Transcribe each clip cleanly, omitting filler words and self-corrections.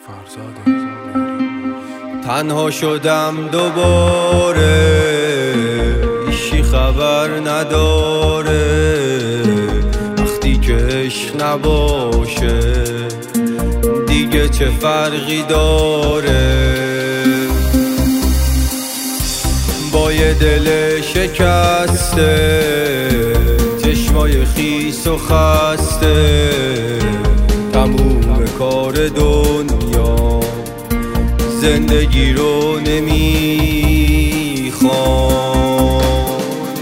تنها شدم دوباره، هیچی خبر نداره. وقتی که عشق نباشه دیگه چه فرقی داره؟ با یه دل شکسته، چشمای خیس و خسته، تموم کار دنیا زندگی رو نمیخوام.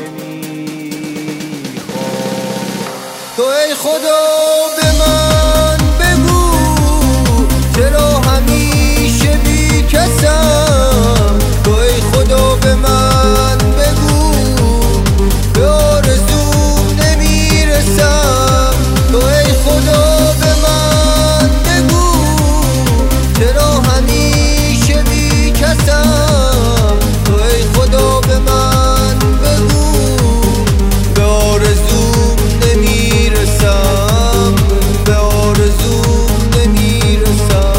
تو ای خدا به من بگو چرا همیشه بی کسم؟ تو ای خدا به من بگو به آرزوم نمیرسم. تو ای خدا به من بگو چرا همیشه بی کسم؟ تو ای خدا به من بگو به آرزوم نمیرسم، به آرزوم نمیرسم.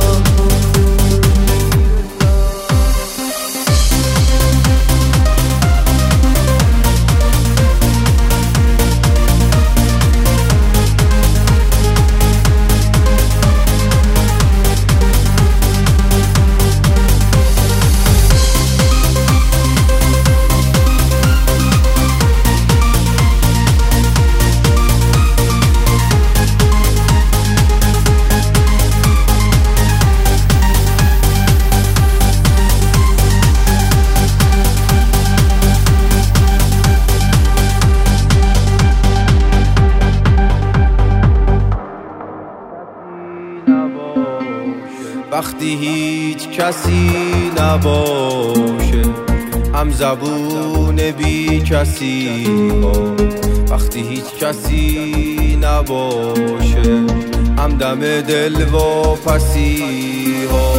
وقتی هیچ کسی نباشه، هم زبون بی کسی ها. وقتی هیچ کسی نباشه، هم دم دل واپسی ها.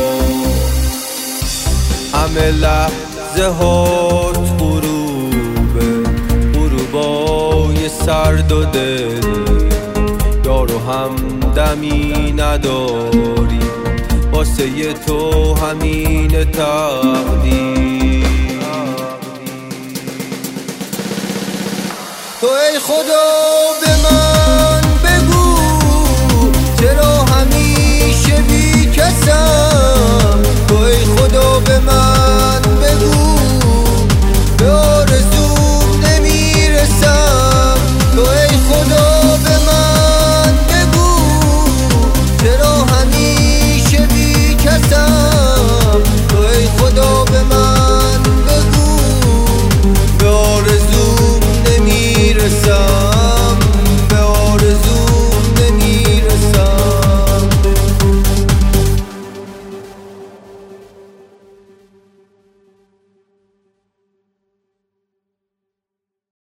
همه لحظه هات غروبه، غروبای سرد و دل، یارو هم دمی نداری، واسه تو همین تقدیر. تو ای خدا به من